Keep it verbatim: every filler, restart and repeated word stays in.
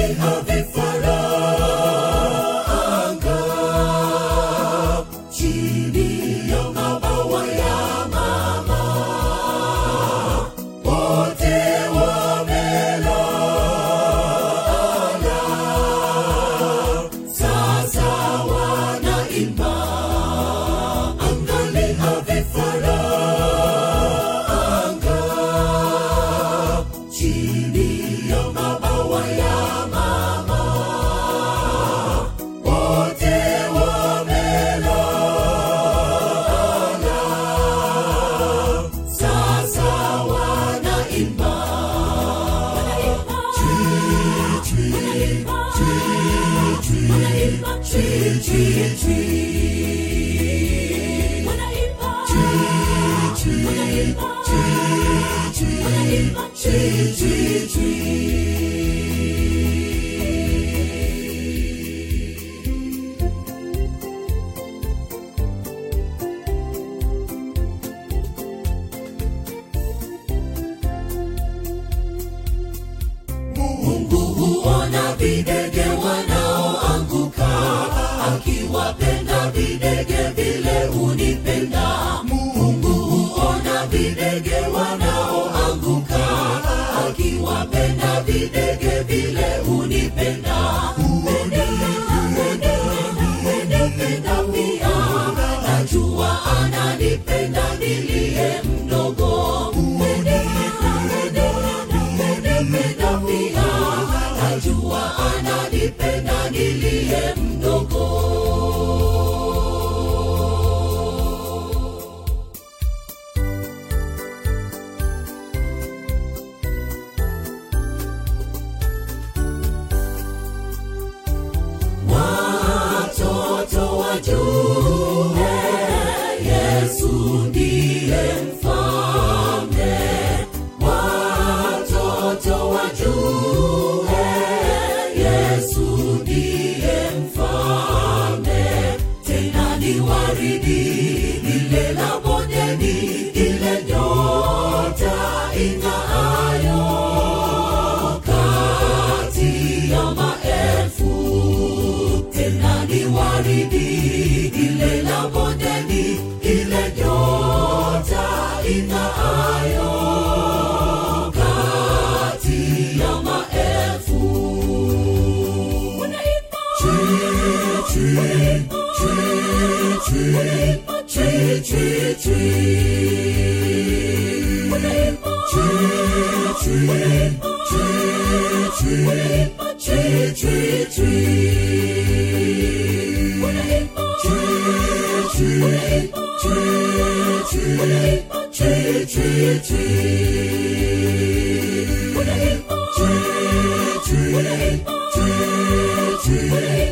Angalia vifaranga chini ya mabawa ya mama, wote wamelala, sasa wanaimba. Angalia vifaranga chini ya mabawa ya mama, wote wamelala, sasa wanaimba. Chwi, chwi, chwi, chwi, chwi, chwi, chwi. Chwi, chwi, chwi. Mungu huona videge wanaoanguka, akiwapenda videge vile hunipenda. Mungu huona videge wanaoanguka, akiwapenda videge vile hunipenda. Hunipenda pia, najua ananipenda niliye mdogo. Hunipenda pia, najua ananipenda niliye mdogo. Watoto wajue Yesu ndiye mfalme. Watoto wajue Yesu ndiye mfalme. Tena ni waridi lile la bondeni, ile nyota ing'aayo kati ya maelfu. Tena ni waridi lile la bondeni, ile nyota ing'aayo kati ya maelfu. Chwi, chwi, chwi, chwi, chwi, chwi, chwi. Chwi, chwi, chwi, chwi, chwi, chwi, chwi. Chwi, chwi, chwi, chwi, chwi, chwi. Chwi, chwi, chwi, chwi, chwi.